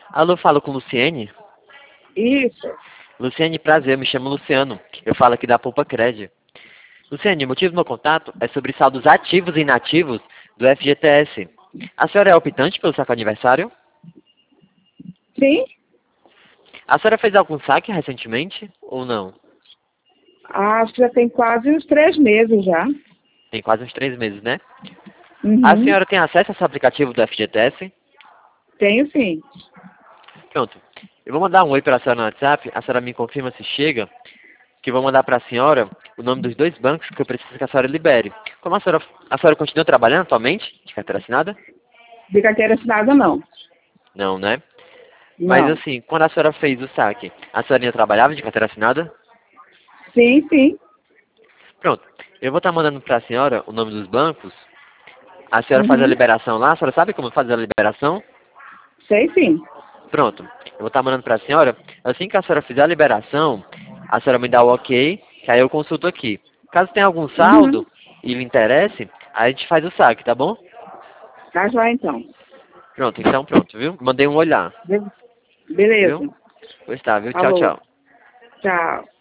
Alô, falo com Luciene? Isso. Luciene, prazer, me chamo Luciano. Eu falo aqui da Poupa Cred. Luciene, o motivo do meu contato é sobre saldos ativos e inativos do FGTS. A senhora é optante pelo saque aniversário? Sim? A senhora fez algum saque recentemente ou não? Acho que já tem quase uns 3 meses já. Tem quase uns 3 meses, né? A Uhum. senhora tem acesso a esse aplicativo do FGTS? Tenho sim. Pronto. Eu vou mandar um oi para a senhora no WhatsApp, a senhora me confirma se chega, que eu vou mandar para a senhora o nome dos 2 bancos que eu preciso que a senhora libere. Como a senhora continua trabalhando atualmente, de carteira assinada? De carteira assinada, não. Não, né? Mas Não. assim, quando a senhora fez o saque, a senhorinha trabalhava de carteira assinada? Sim, sim. Pronto. Eu vou estar mandando para a senhora o nome dos bancos. A senhora faz a Uhum. liberação lá. A senhora sabe como fazer a liberação? Sei sim. Pronto. Eu vou estar mandando para a senhora. Assim que a senhora fizer a liberação, a senhora me dá o ok, que aí eu consulto aqui. Caso tenha algum saldo Uhum. e lhe interesse, aí a gente faz o saque, tá bom? Tá já então. Pronto, então pronto, viu? Mandei um olhar, Be- viu? Beleza. Pois tá, viu? Tchau, Falou. tchau. Tchau.